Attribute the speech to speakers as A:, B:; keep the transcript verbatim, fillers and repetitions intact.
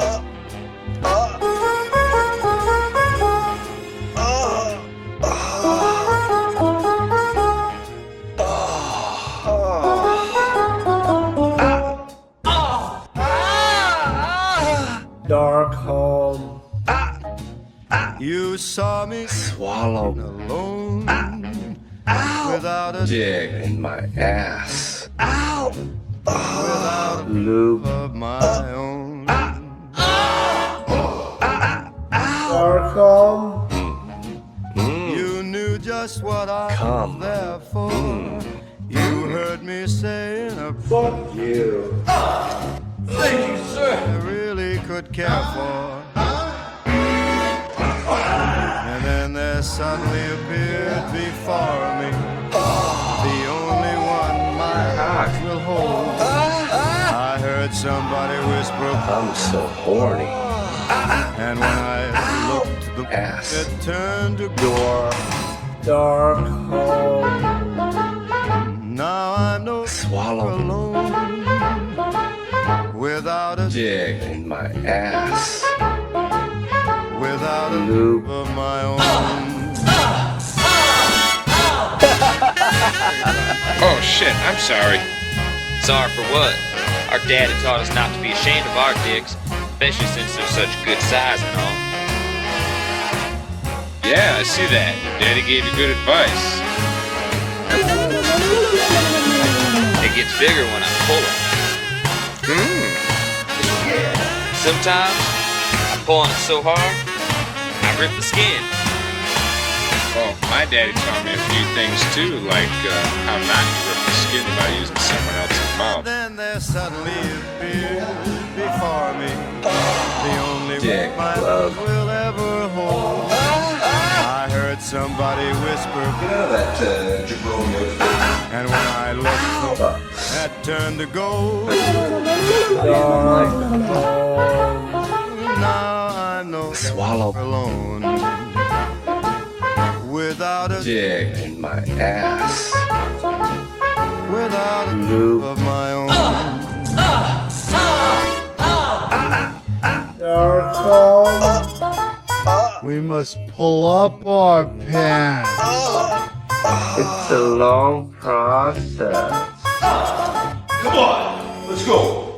A: Dark home.
B: You saw me
A: Swallow.
B: alone without a
A: Dig in my ass.
B: without a
A: Lube.
B: of my own.
A: Dark home.
B: You knew just what I
A: Come.
B: was there for. You heard me saying a
A: Fuck you.
B: Thank you, sir. I really could care for. And then there suddenly appeared before me the only one my heart will hold. I heard somebody whisper,
A: I'm so horny.
B: and when I looked, the
A: Ass.
B: it turned to
A: Door. Dark home.
B: now I'm no
A: Swallow.
B: alone without a
A: Dig in my ass.
B: without a
A: Lube.
B: of my own.
C: Oh shit, I'm sorry.
D: Sorry for what? Our daddy taught us not to be ashamed of our dicks, especially since they're such good size and all.
C: Yeah, I see that. Daddy gave you good advice.
D: It gets bigger when I pull it.
C: Hmm.
D: Sometimes I pull on it so hard, I rip the skin.
C: Well, my daddy taught me a few things too, like uh, how not to rip the skin by using someone else's mouth.
B: Then there suddenly appeared before me the only
A: Dick
B: one my
A: love.
B: love will ever hold. I heard somebody whisper,
A: You know that uh, jabroni thing?
B: and when I looked, that turned to gold.
A: Dark home.
B: Now I'm no
A: Swallow.
B: alone without a
A: Dig in my ass.
B: without a
A: Lube.
B: of my own.
A: Dark home.
B: We must pull up our pants.
A: It's a long process.
E: Come on, let's go.